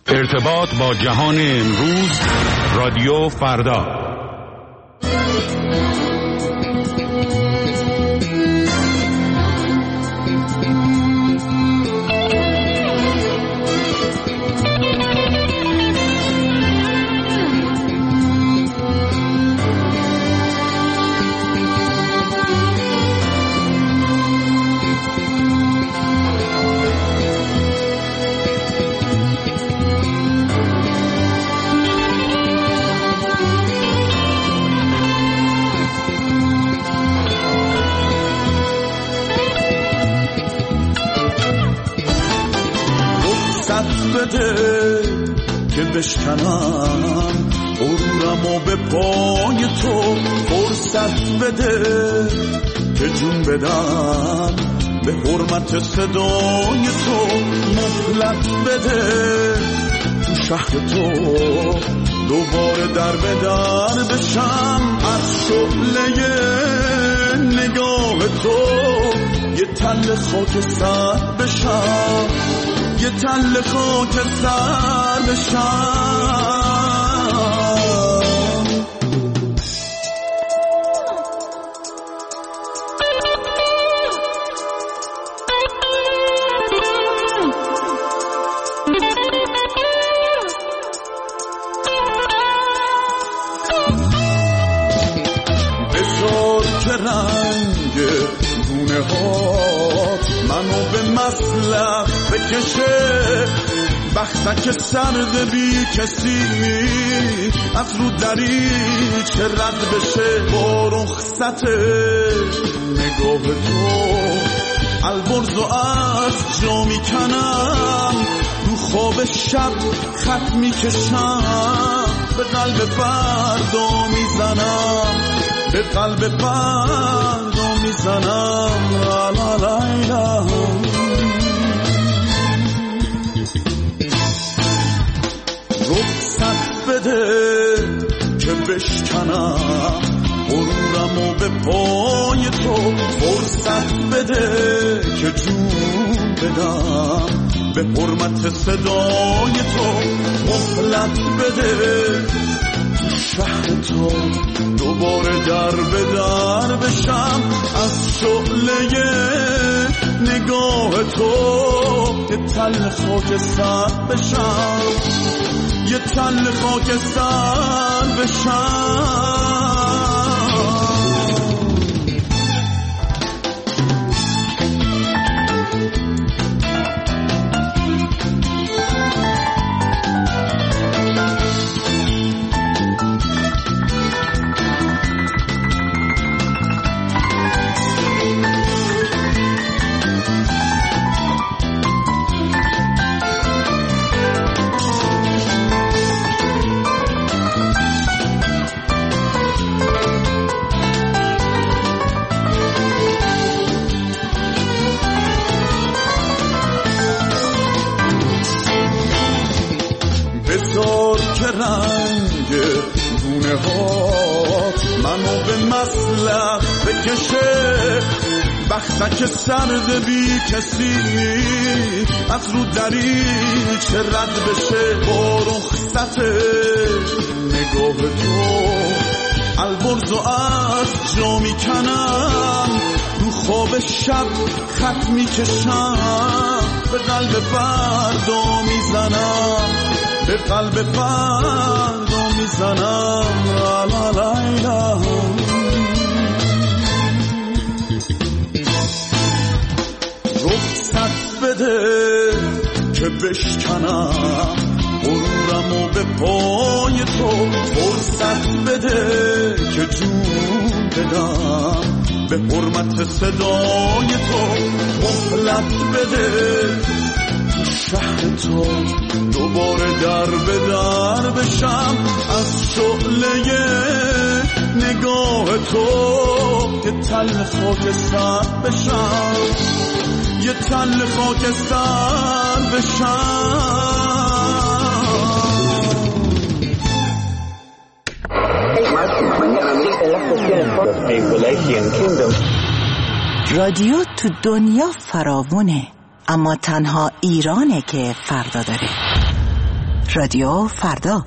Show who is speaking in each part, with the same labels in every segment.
Speaker 1: ارتباط با جهان امروز، رادیو فردا.
Speaker 2: بده که بشکنم غرورمو به پای تو، فرصت بده که جون بدم به حرمت صدای تو، مهلت بده تو شهر تو دوباره در به در بشم، از شعله نگاه تو یه تل خاک سر بشم، یه تل خاک سر بشم. بذار که رنگ گونه هات منو به مسلخ بکشه، بختک سرد بی کسی از رو دریچه رد بشه، با رخصت نگاه تو البرز و از جا میکنم، رو خواب شب خط میکشم، به قلب فردا میزنم، به قلب فردا میزنم. لا لا لا لا. رخصت بده که بشکنم غرورمو به پای تو، فرصت بده که جون بدم به حرمت صدای تو، مهلت بده شهر تو دوباره در به در بشم، از شعله نگاه تو یه تل خاک سر بشم، یه تل خاک سر بشم. رنگ گونه هات منو به مسلخ بکشه، بختک سرد بی کسی از رو دریچه رد بشه، با رخصت نگاه تو البرز و از جا میکنم، رو خواب شب خط میکشم، به قلب فردا میزنم، به قلب فردا میزنم. لا لا لا لا. رخصت بده که بشکنم غرورمو به پای تو، فرصت بده که جون بدم به حرمت صدای تو، مهلت بده شهر تو دوباره در به در بشم، از شعله نگاه تو یه تل خاک سر بشم، یه تل خاک سر بشم.
Speaker 3: رادیو تو دنیا فراوونه، اما تنها ایرانه که فردا داره. رادیو فردا.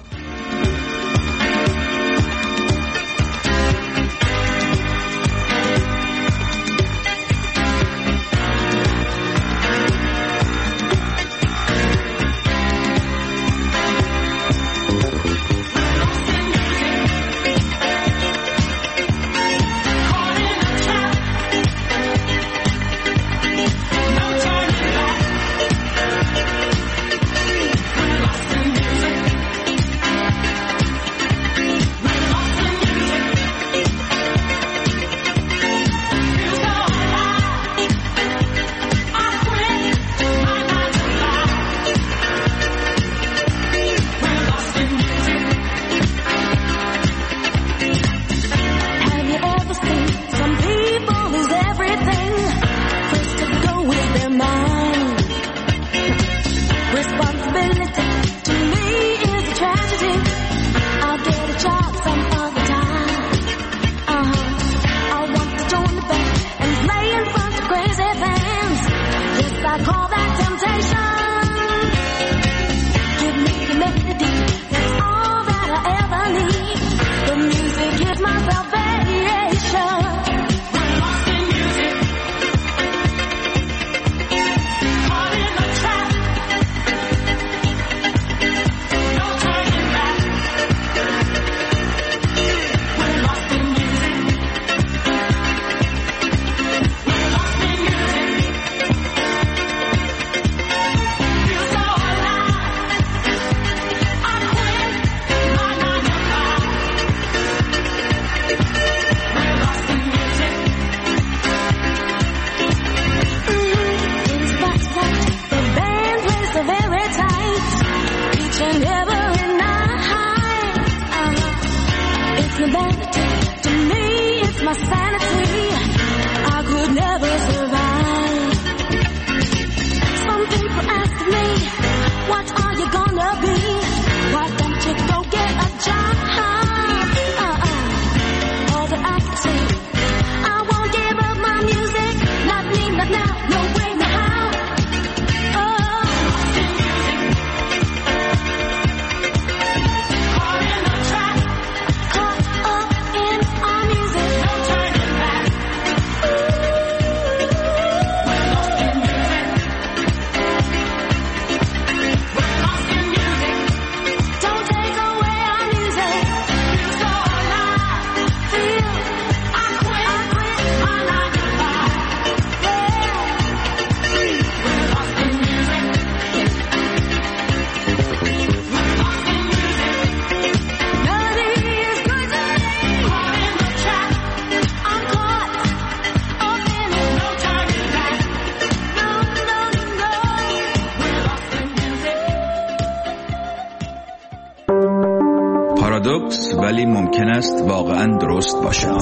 Speaker 4: پارادوکس ولی ممکن است واقعا درست باشد.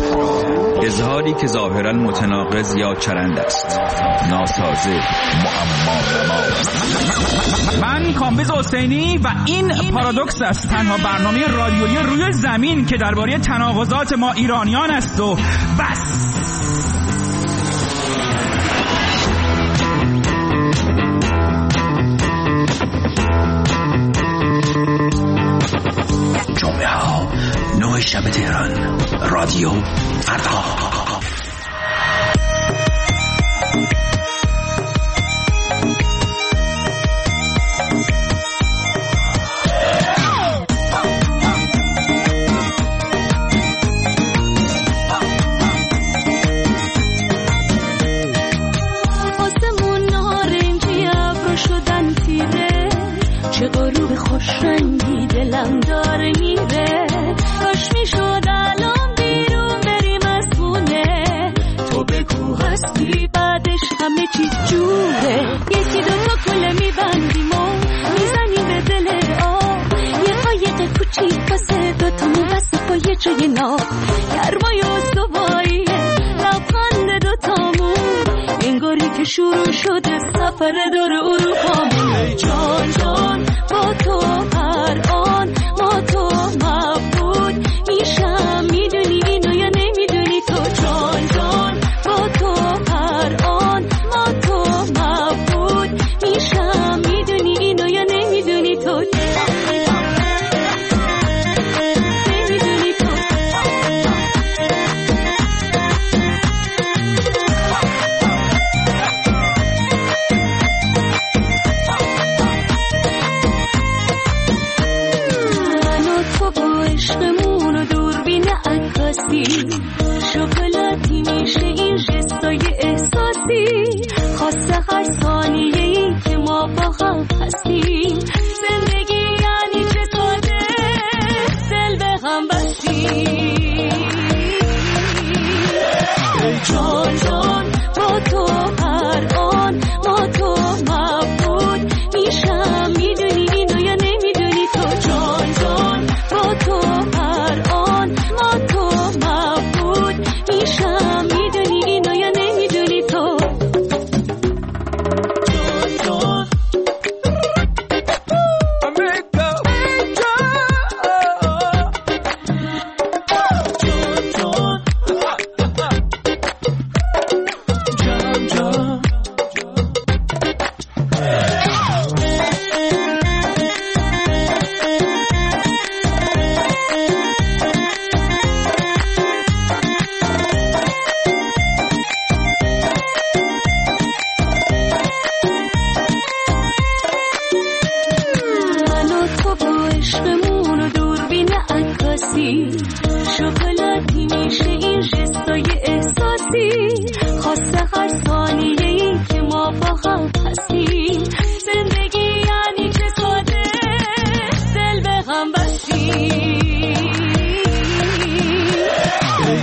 Speaker 4: اظهاری که ظاهرا متناقض یا چرند است، ناسازه، معما.
Speaker 5: من کامبیز حسینی و این پارادوکس است، تنها برنامه رادیویی روی زمین که درباره تناقضات ما ایرانیان است و بس.
Speaker 6: جمعه ها 9 شب تهران، رادیو فردا.
Speaker 7: خوشرنگی دلم داره میره، کاش میشد الان بیرون بریم از خونه. تو بگو هستی بعدش همه چیز جوره. یکی دوتا کله میبندیم و میزنیم به دل آب، یه قایق کوچیک واسه دوتامون واسه با یه جای ناب. گرمای استواییه لبخند دوتامون، انگاری که شروع شده سفر دور اروپامون. ای جان جان با تو هر آن ما تو مبود میشم، میدونی اینو یا نمیدونی تو؟ جان جان با تو هر آن ما تو مبود میشم، میدونی اینو یا نمیدونی تو؟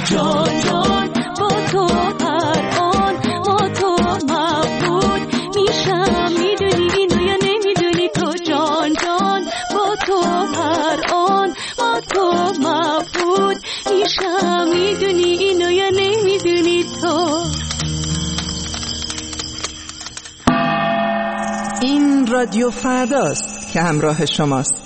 Speaker 7: جان جان با تو هر آن با تو مبهوت میشم میدونی اینو یا نمیدونی تو جان جان با تو هر آن با تو مبهوت میشم میدونی اینو یا نمیدونی تو.
Speaker 3: این رادیو فرداست که همراه شماست.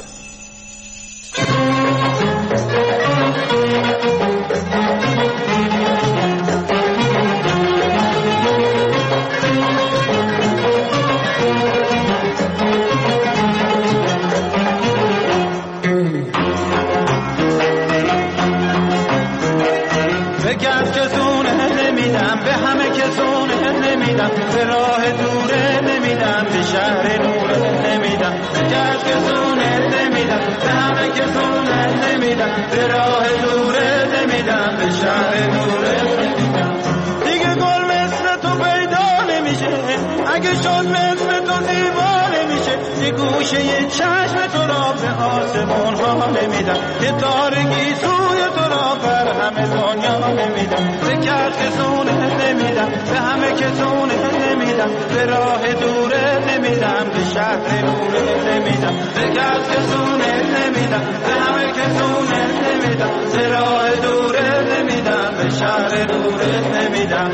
Speaker 8: بگرد که زونه نمیدم به همه که زونه نمیدم به راه دوره نمیدم به شهر نوره نمیدم بگرد که زونه نمیدم به همه که زونه نمیدم به راه دوره نمیدم به شهر نوره نمیدم. دیگه گل مثل تو پیدا نمیشه اگه شد مثل تو دیوانه میشه یه گوشه یه چشم تو را به آسمون ها نمیدم یه تارگی سوی تو را بر همه دنیا نمیدم بگرد که زونه نمیدم به همه که زونه نمیدم به راه دوره نمیدم به شهر نوره نمیدم بگرد که زونه نمیدم به همه که زونه نمیدم به راه دوره نمیدم به شهر نوره نمیدم.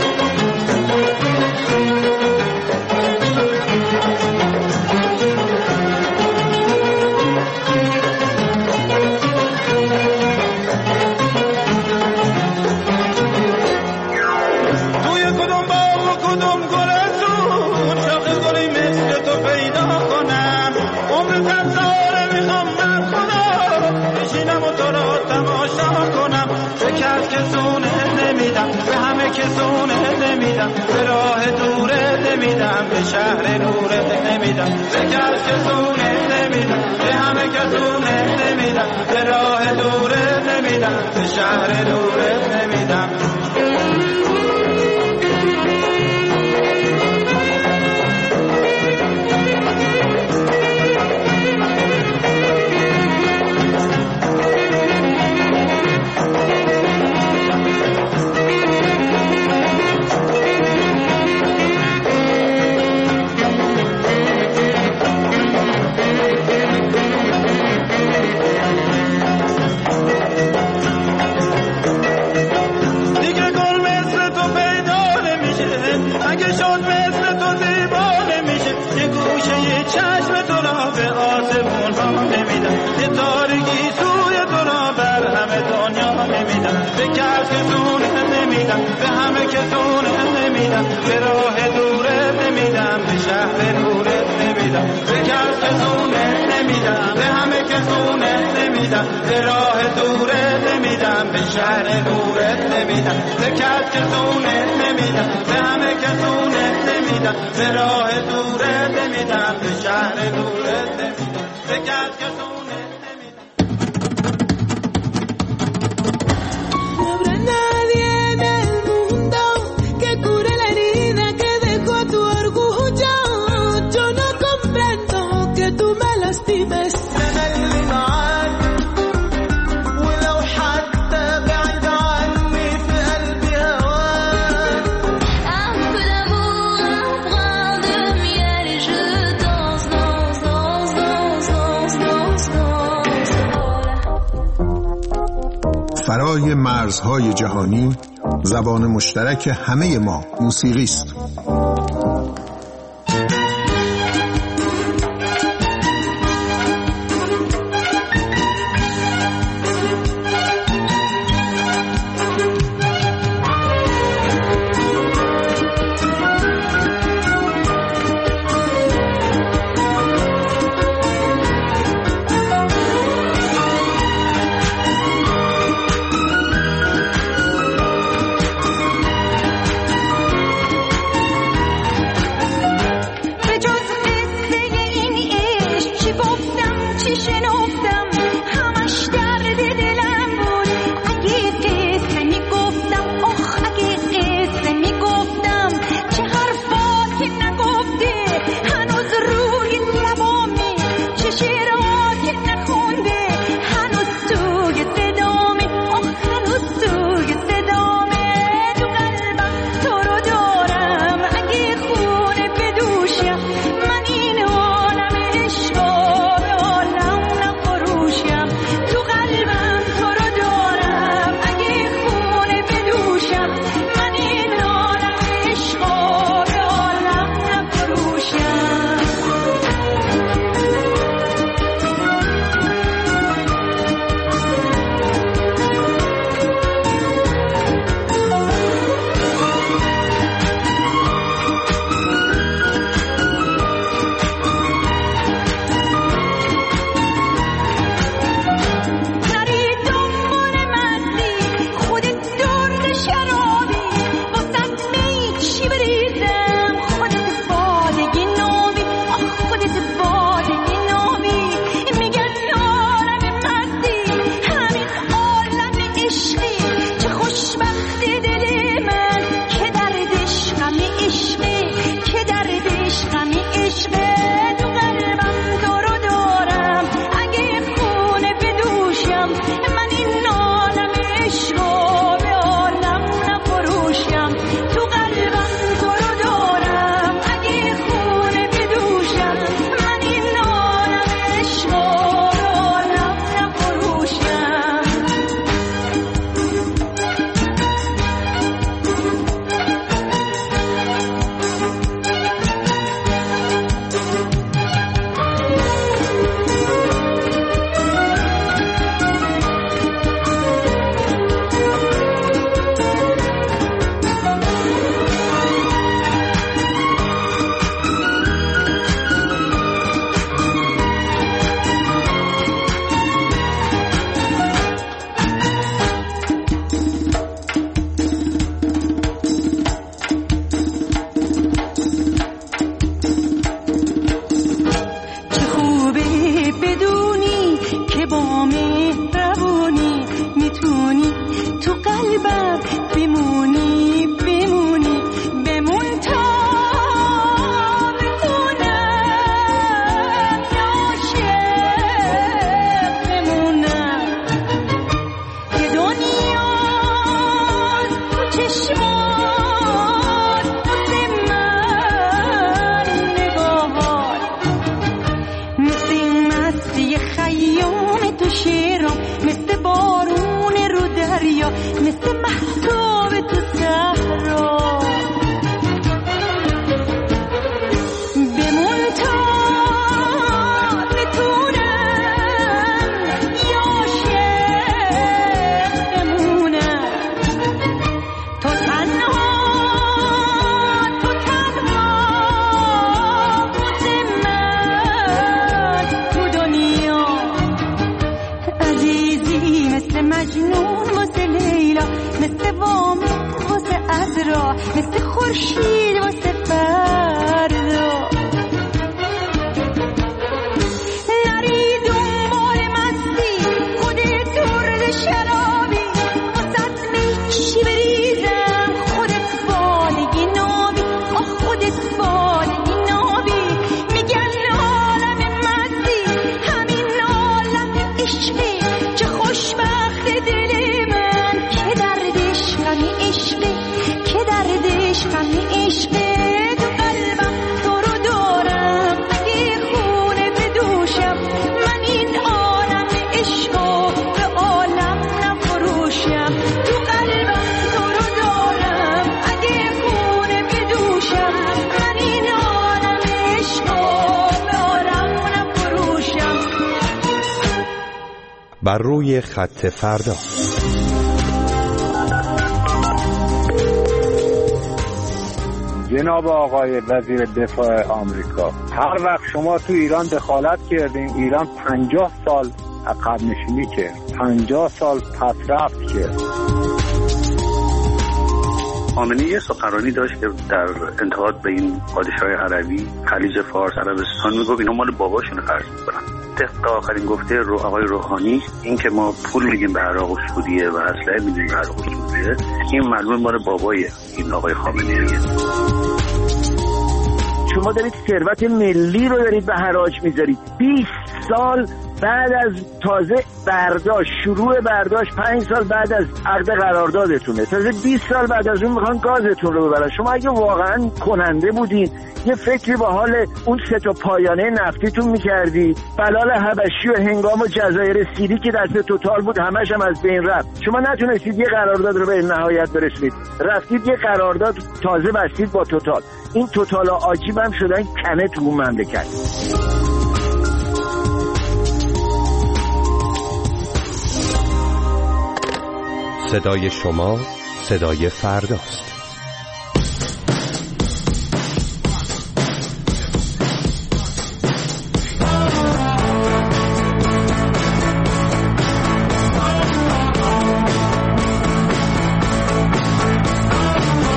Speaker 8: به همه که زونه نمیدم به راه دوره نمیدم به شهر نوره نمیدم بگرد که زونه نمیدم به همه که زونه نمیدم به راه دوره نمیدم به شهر نوره نمیدم. به همه که زونه نمیدم به راه دوره نمیدم به شهر نوره نمیدم بگرد که زونه نمیدم به همه که زونه نمیدم به راه دوره نمیدم به شهر نوره نمیدم بگرد که زونه نمیدم به همه که زونه نمیدم به راه دوره نمیدم به شهر نوره نمیدم بگرد که زونه
Speaker 9: فرای مرزهای جهانی زبان مشترک همه ما موسیقی است.
Speaker 10: بر روی خط فردا.
Speaker 11: جناب آقای وزیر دفاع آمریکا، هر وقت شما تو ایران دخالت کردین، ایران 50 سال عقب نشینی کرد، 50 سال پس رفت کرد.
Speaker 12: خامنه‌ای یه سخنرانی داشت که در انتقاد به این پادشاهی عربی خلیج فارس عربستان میگفت اینا مال باباشون خرج می‌کنن. طبق آخرین گفته آقای روحانی این که ما پول میدیم به عراق و سعودیه و اسلحه میدیم به عراق و سعودیه، این معلومه مال بابای این آقای خامنه‌ایه.
Speaker 13: شما دارید ثروت ملی رو دارید به حراج میذارید. 20 سال بعد از تازه برداشت، شروع برداشت 5 سال بعد از عقد قراردادتونه، تازه 20 سال بعد از اون میخوان گازتون رو ببرن. شما اگه واقعا کننده بودین یه فکری به حال اون 3 پایانه نفتیتون میکردید. بلال حبشی و هنگام و جزایر سیری که دست توتال بود همش هم از بین رفت. شما نتونستید یه قرارداد رو به نهایت برسونید، رفتید یه قرارداد تازه بستید با توتال. این توتال ها عجیب هم شدن کنه تو اون مملکت.
Speaker 10: صدای شما صدای فرداست.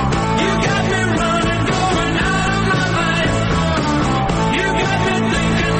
Speaker 14: You got me running, going out of my life. You got me thinking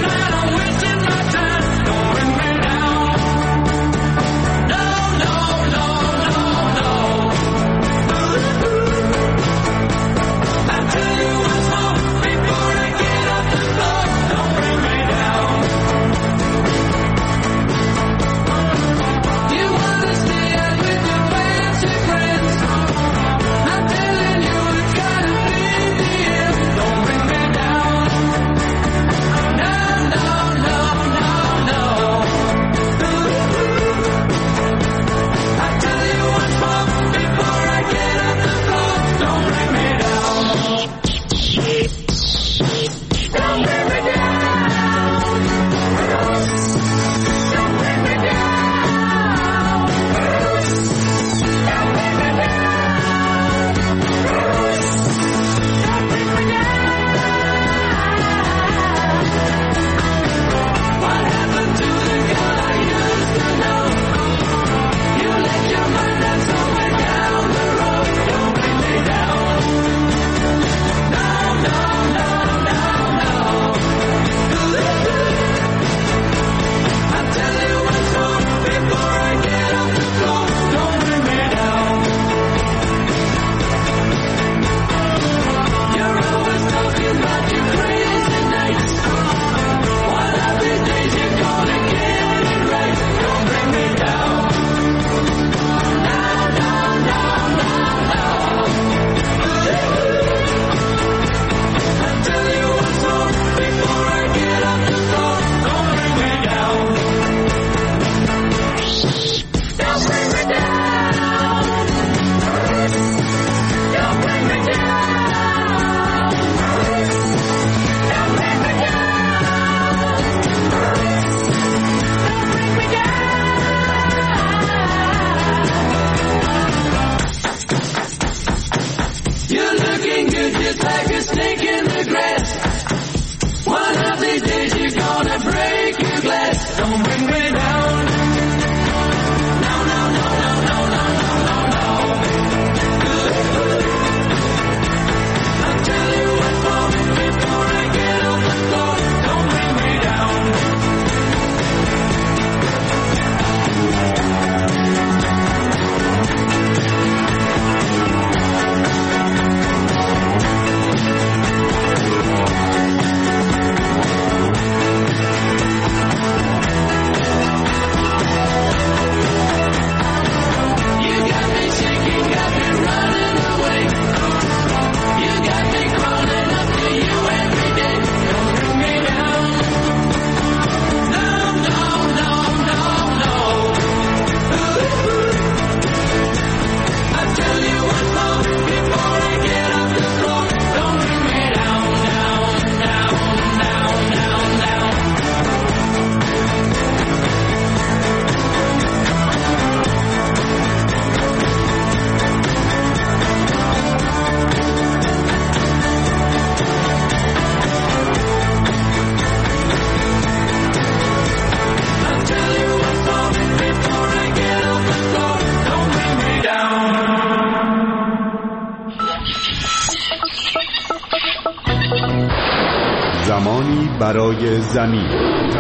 Speaker 1: برای زمین.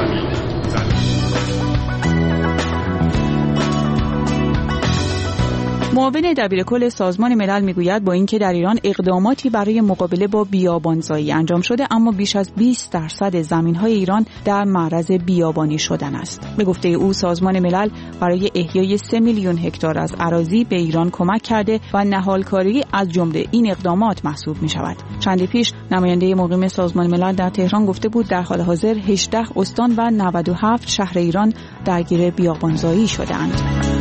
Speaker 14: معاون دبیرکل سازمان ملل میگوید با اینکه در ایران اقداماتی برای مقابله با بیابانزایی انجام شده، اما بیش از 20% زمین‌های ایران در معرض بیابانی شدن است. به گفته او سازمان ملل برای احیای 3 میلیون هکتار از اراضی به ایران کمک کرده و نهالکاری از جمله این اقدامات محسوب می‌شود. چندی پیش نماینده مقیم سازمان ملل در تهران گفته بود در حال حاضر 18 استان و 97 شهر ایران درگیر بیابانزایی شده‌اند.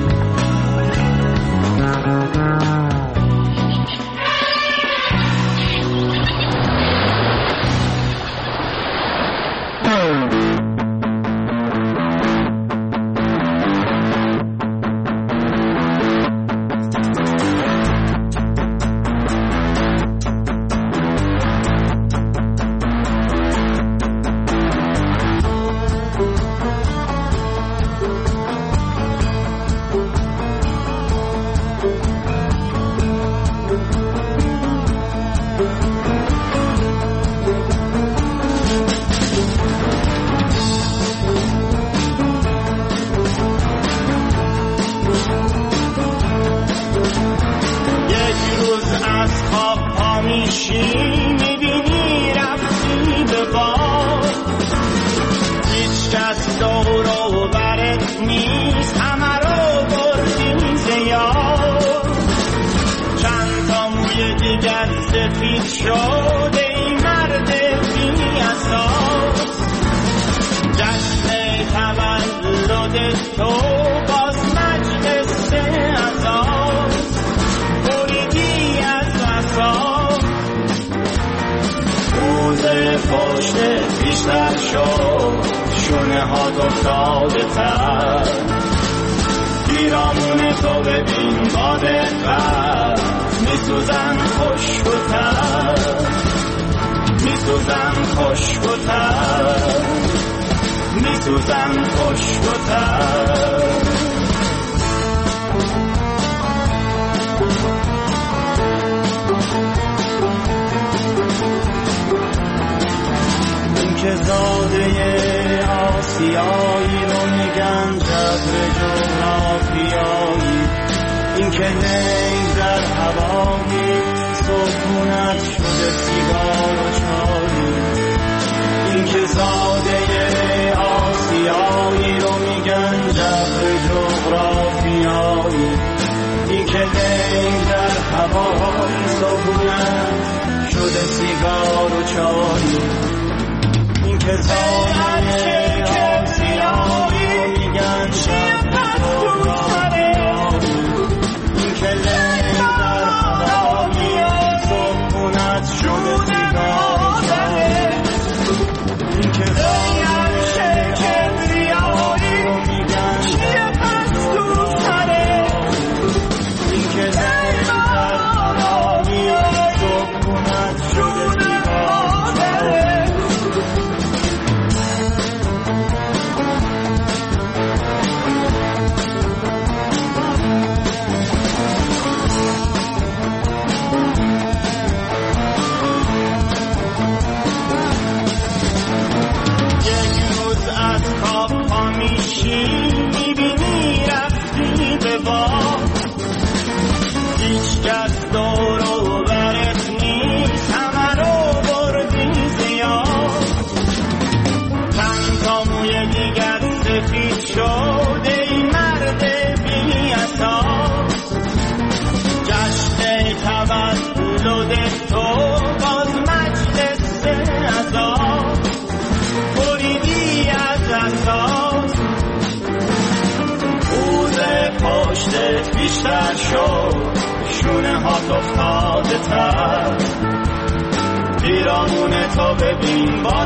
Speaker 8: بیشتر شد شونه ها افتاده تر پیرامون تو ببین با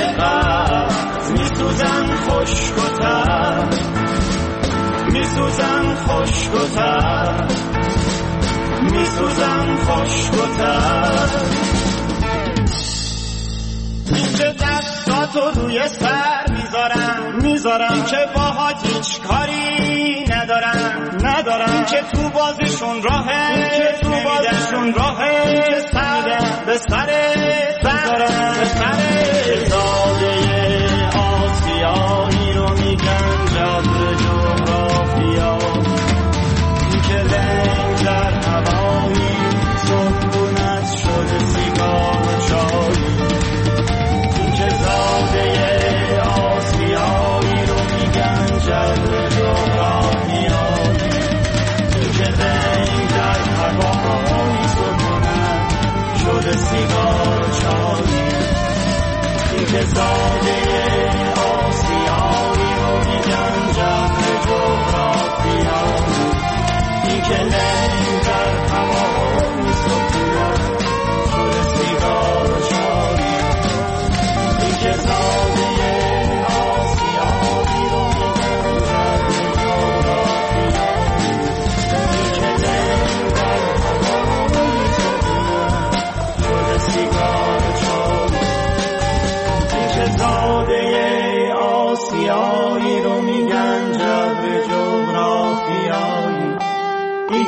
Speaker 8: دقت میسوزن خشک‌تر میسوزن خشک‌تر میسوزن خشک‌تر اینجا دستاتو روی سر میذارم که باهات هیچ کاری ندارم که تو بازشون راهه سر به سر ساده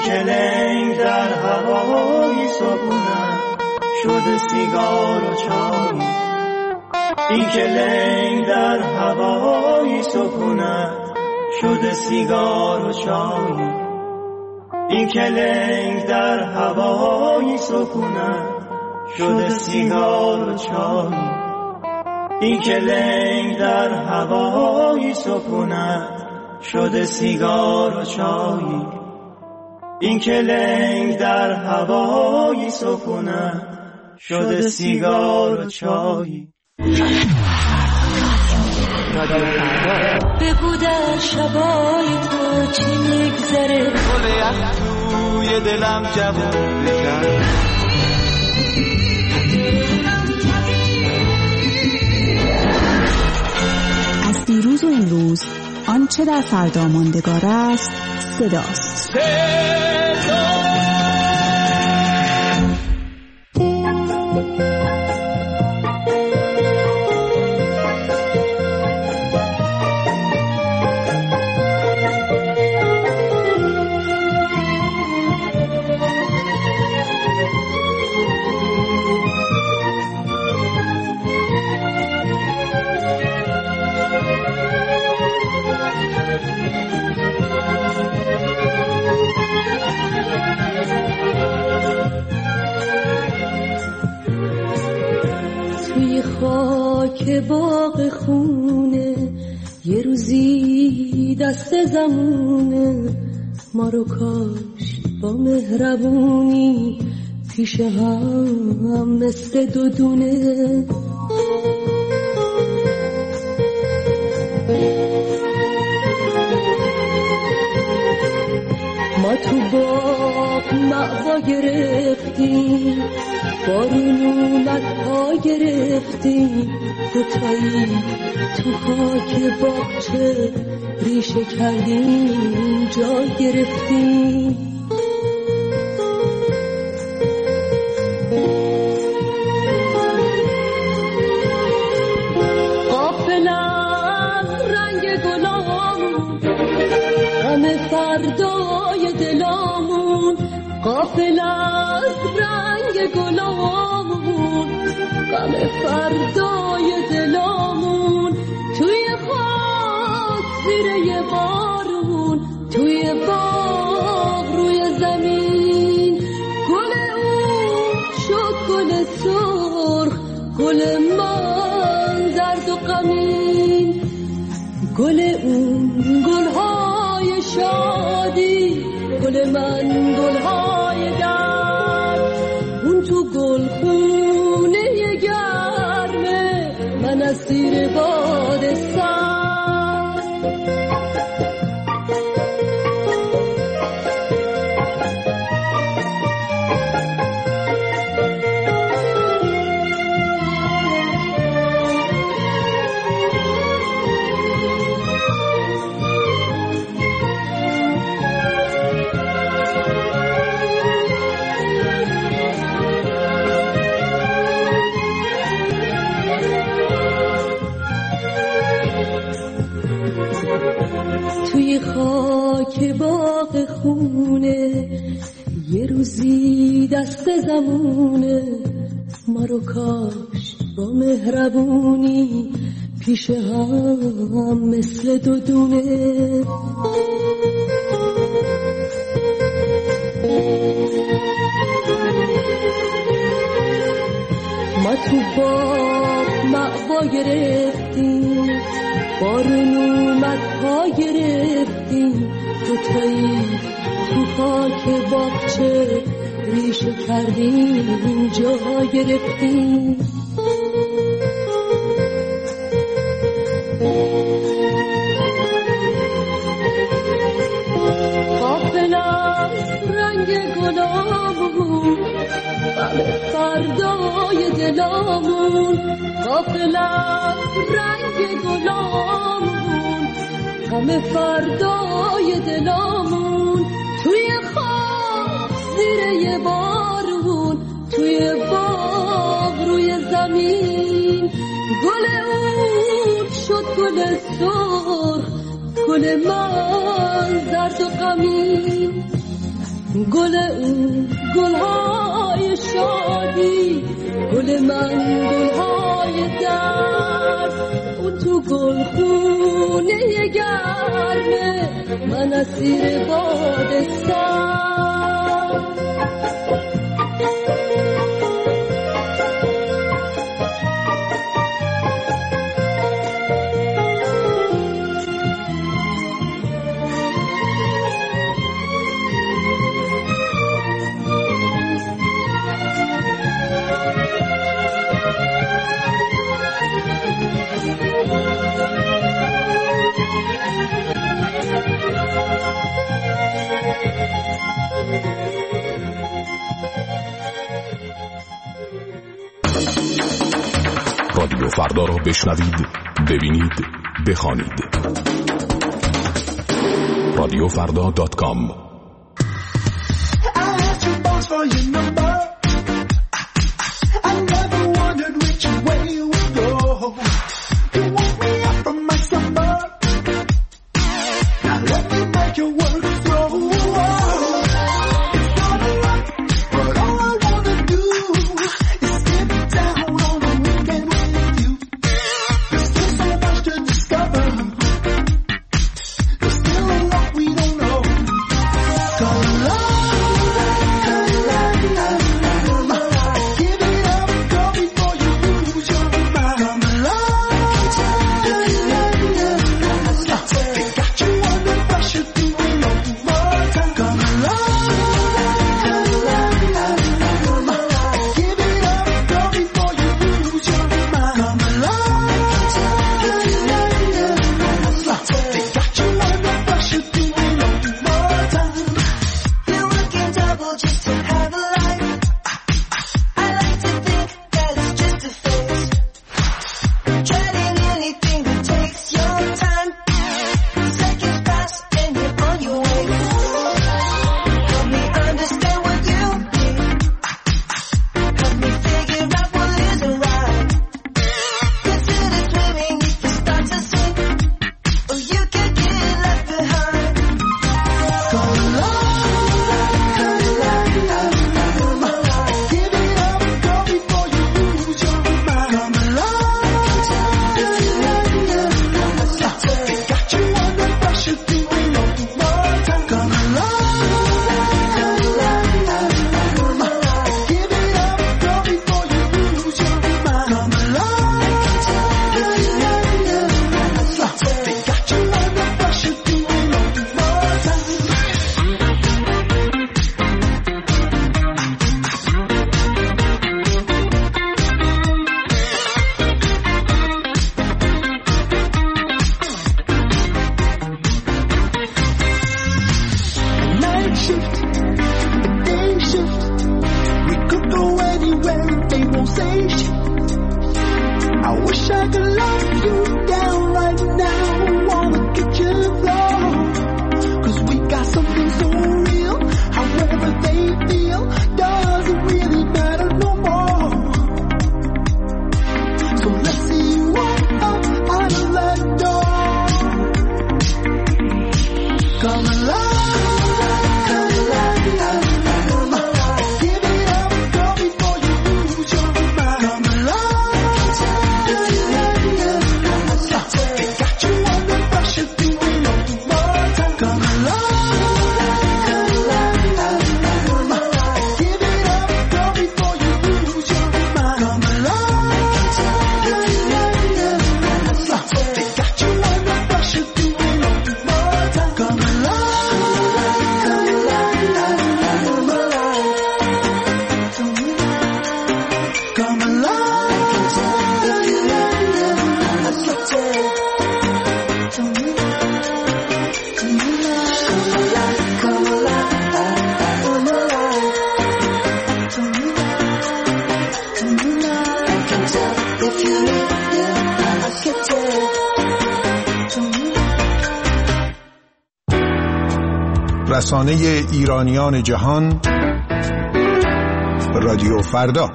Speaker 8: کلنگ در هوای سکونت شده سیگار و چای. این کلنگ در هوای سکونت شده سیگار و چای. این کلنگ در هوای سکونت شده سیگار و چای. این کلنگ در هوای سکونت شده سیگار و چای. این کلنگ در هوای سکونت شده سیگار و چای.
Speaker 7: بگو در شبای تو چی میگذره،
Speaker 8: گل یخ توی دلم جوون بکن.
Speaker 14: از دیروز و امروز آنچه در فردا ماندگار است صداست.
Speaker 7: که باغ خونه یه روزی دست زمونه، ما رو کاش با مهربونی پیش هم مثل دو دونه. ما تو باغ مأوا گرفتیم، بارون اومد پا گرفتیم، دوتایی تو خاک باغچه ریشه کردیم جا گرفتیم. غافل از رنگ گلامون، غم فردای دلامون، غافل از رنگ گلامون، غم فردای دلامون، توی خاک زیر یه بارون، توی باغ روی زمین، گل اون شد گل سرخ، گل من درد و غمین، گل اون گلهای شادی، گل من گلهای درد، اون تو گل خونه گرمه، من اسیر باد سرد. توی خاک باغ خونه یه روزی دست زمونه، ما رو کاش با مهربونی پیش هم مثل دو دونه. ما تو باغ مأوا گرفتیم، بارون اومد پا گرفتیم، دوتایی تو خاک باغچه ریشه کردیم جا گرفتیم. غافل از رنگ گلامون، غم فردای دلامون، غافل از رنگ گلامون، غم فردای دلامون، توی خاک زیر یه بارون، توی باغ روی زمین، گل اون شد گل سرخ، گل من زرد و غمین، گل اون گلهای شادی، گل من گلهای درد. اون تو گلخونه گرمه، من اسیر باد سرد.
Speaker 15: رادیو فردا را بشنوید، ببینید، بخوانید. radiofrda.com.
Speaker 9: رسانه ایرانیان جهان، رادیو فردا.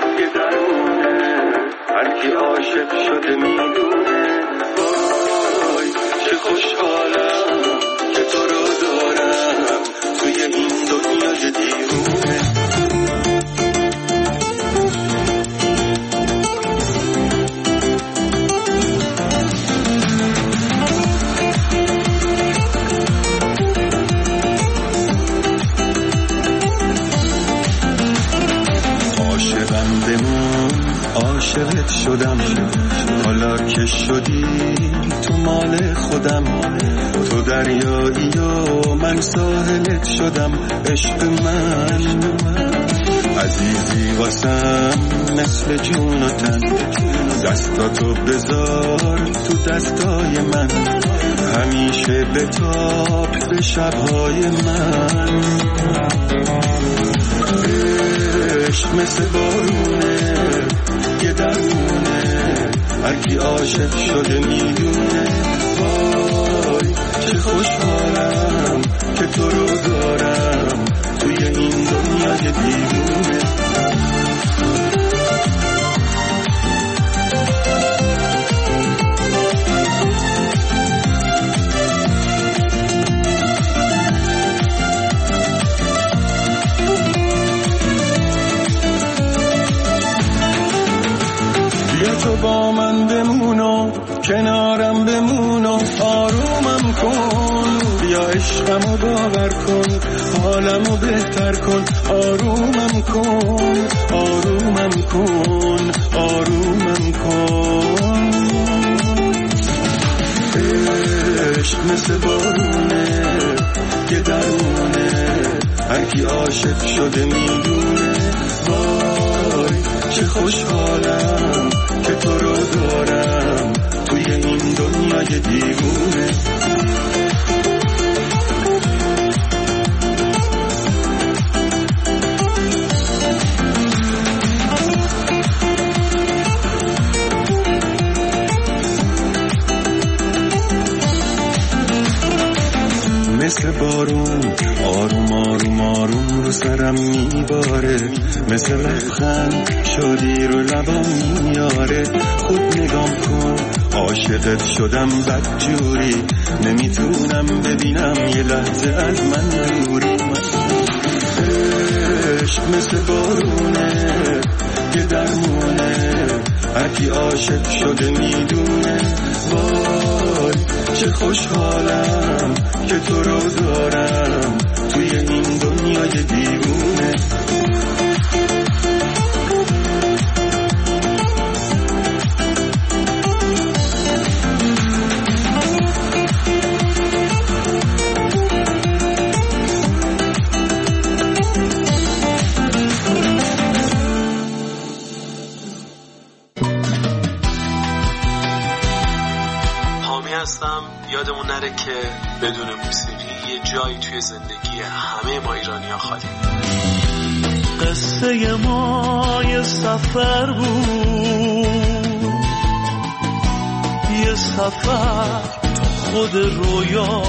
Speaker 16: هر کی عاشق شده میدونه بمون عاشقت شدم، حالا که شدی تو مال خودم، تو دریایی و من ساحلت شدم. عشق من عزیزی واسم مثل جون و تن، دستاتو بذار تو دستای من، همیشه بتاب به شبهای من. عشق مثل بارونه یه درمونه، هرکی عاشق شده میدونه. وای چه خوشحالم که تو رو دارم توی این دنیای دیوونه. تو با من بمون و کنارم بمون و آرومم کن، بیا عشقمو باور کن، حالمو بهتر کن. آرومم کن آرومم کن آرومم کن. عشق مثل بارونه یه درمونه، هرکی عاشق شده میدونه. وای چه خوشحالم که تو رو دارم توی این دنیای دیوونه. مثل بارون آروم آروم آروم رو سرم میباره، مثل لبخند شادی رو لبام میاره. خود نگام کن عاشقت شدم بدجوری، نمیتونم ببینم یه لحظه از من دوری. عشق مثل بارونه یه درمونه، هرکی عاشق شده میدونه. وای چه خوشحالم که تو رو دارم توی این دنیای دیوونه.
Speaker 17: یادمون نره که بدون موسیقی یه جایی توی زندگی همه ما ایرانی‌ها خالی.
Speaker 2: قصه ما یه سفر بود، یه سفر تو خود رویا.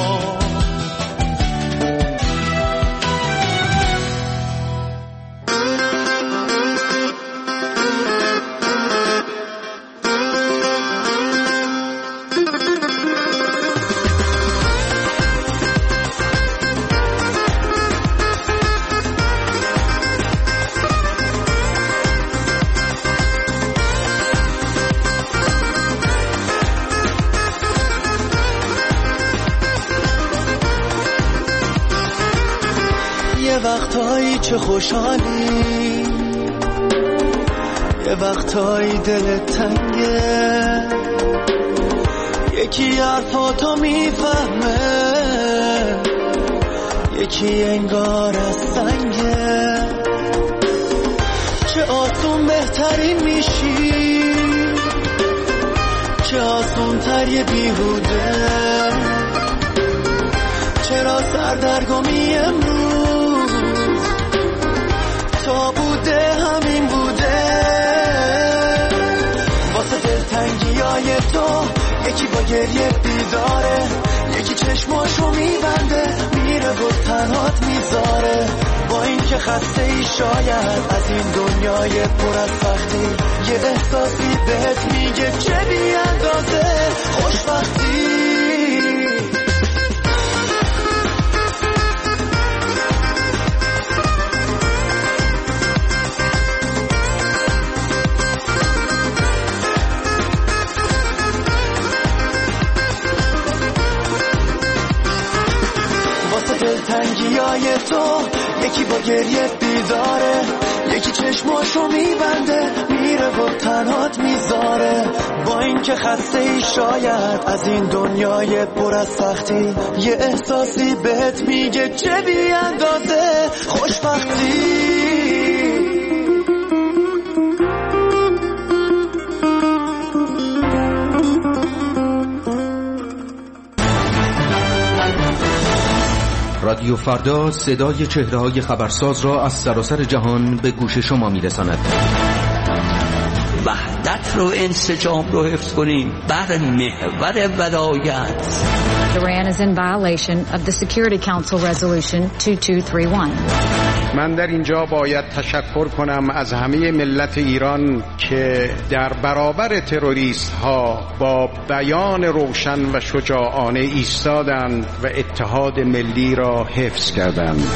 Speaker 18: وقتایی چه خوشحالی، یه وقتایی دلت تنگه، یکی حرفاتو میفهمه، یکی انگار از سنگه. چه آسون بهترین میشی، چه آسون تر یه بیهوده. چرا سردرگمی امروز تا بوده همین بوده. واسه دلتنگیای تو یکی با گریه بیداره، یکی چشماشو میبنده میره و تنهات میذاره. با این که خسته ای شاید از این دنیای پر از سختی، یه احساسی بهت میگه چه بی اندازه خوشبختی. دلتنگیای تو یکی با گریه بیداره، یکی چشماشو میبنده میره و تنهات میذاره. با این که خسته ای شاید از این دنیای پر از سختی، یه احساسی بهت میگه چه بی اندازه خوشبختی.
Speaker 6: رادیو فردا صدای چهره‌های خبرساز را از سراسر جهان به گوش شما میرساند. وحدت رو، انسجام رو حفظ کنیم بر محور ولایت.
Speaker 19: Iran is in violation of the Security Council Resolution 2231.
Speaker 9: من در اینجا باید تشکر کنم از همه ملت ایران که در برابر تروریست ها با بیان روشن و شجاعانه ایستادند و اتحاد ملی را حفظ کردند.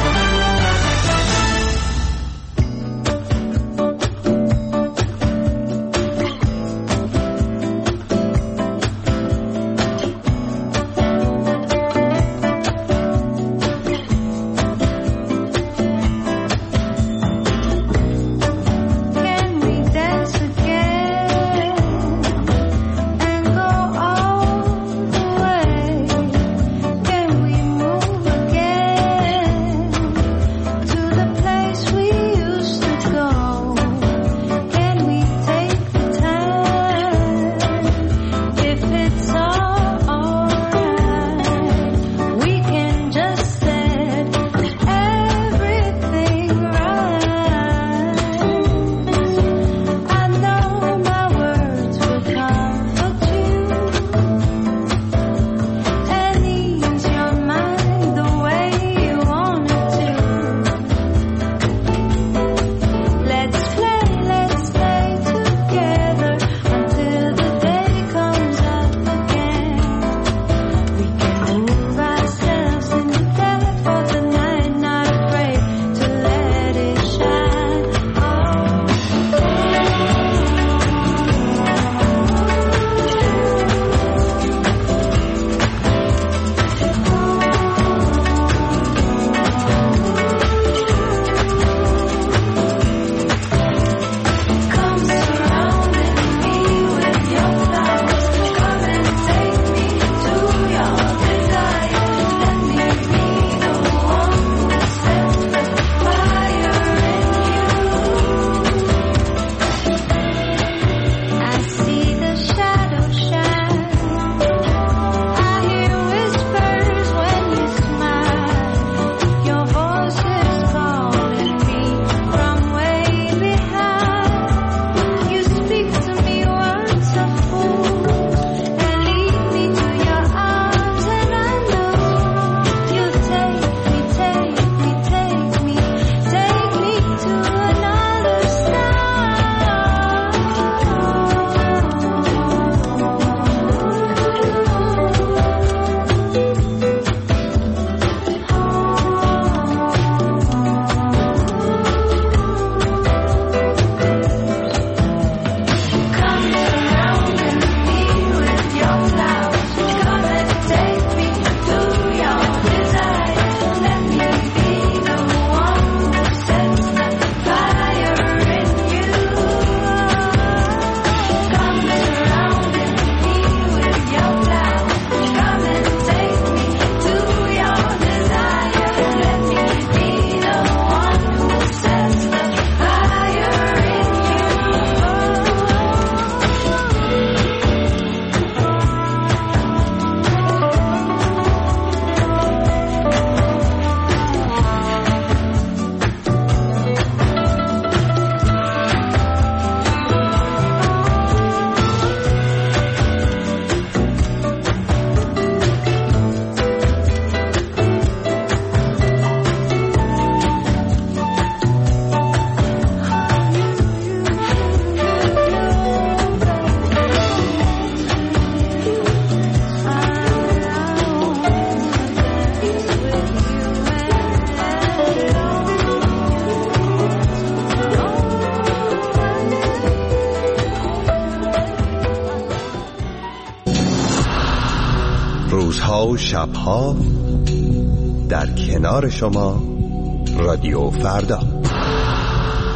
Speaker 10: روزها و شبها در کنار شما رادیو فردا.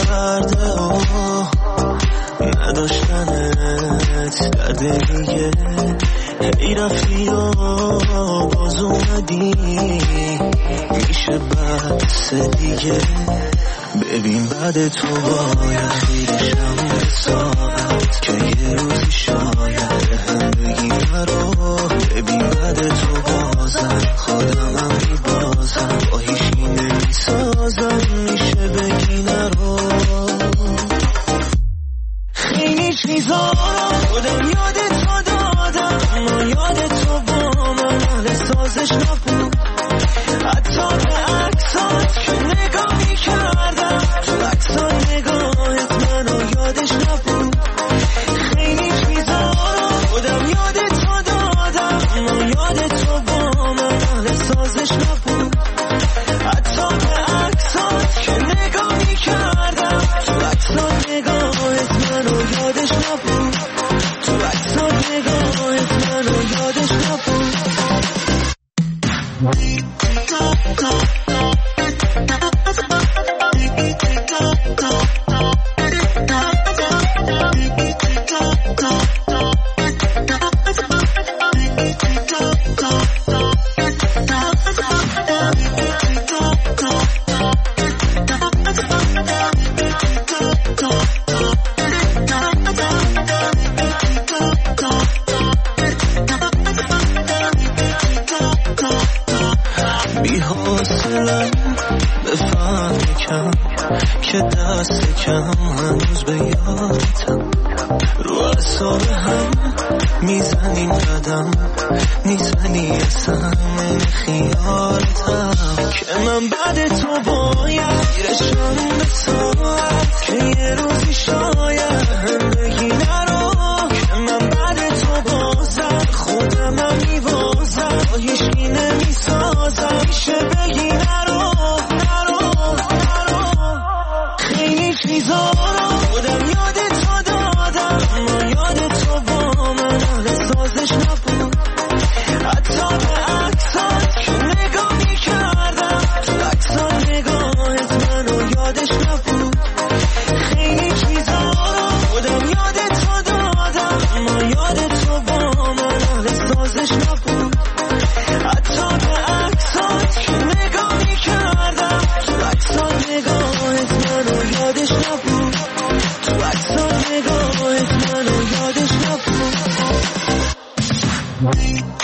Speaker 18: کرده و نداشتنت درده دیگه ای رفتی و باز اومدی میشه بس دیگه ببین بعد تو باید خیرشم به ساعت که یه روزی شاید هم بگی نرو ببین بعد تو بازم خودمم میبازم با هیچی نمیسازم میشه بگی نرو خیلی چیزا خودم یادت تو دادم اما یادت تو با من حال سازش نبود حتی به عکسات که نگاه میکردم تو عکسات نگاهت منو یادش نبود خیلی چیزا خودم یادت تو دادم اما یادت تو با من حال سازش نبود حتی به عکسات که نگاه میکردم تو عکسات نگاهت منو یادش نبود تو عکسات نگاهت منو یادش نبود که دست کم هنوز به یادتم رو اصاب هم میزنیم قدم میزنی اصلا من خیالتم که من بعد تو باید گیرشم به ساعت که یه روزی شاید هم بگی نرو که من بعد تو بازم خودمم میوازم با هیچی نمیسازم میشه بگی نرو خیلی چیزا خودم یادت تو دادم اما یادت تو با من حال سازش نبود حتی به عکسات که نگاه میکردم تو عکسات نگاهت منو یادش نبود خیلی چیزا خودم یادت تو دادم اما یادت تو با من حال سازش نبود حتی به عکسات که نگاه میکردم تو عکسات نگاهت منو یادش نبود تو عکسات نگاهت منو یادش نبود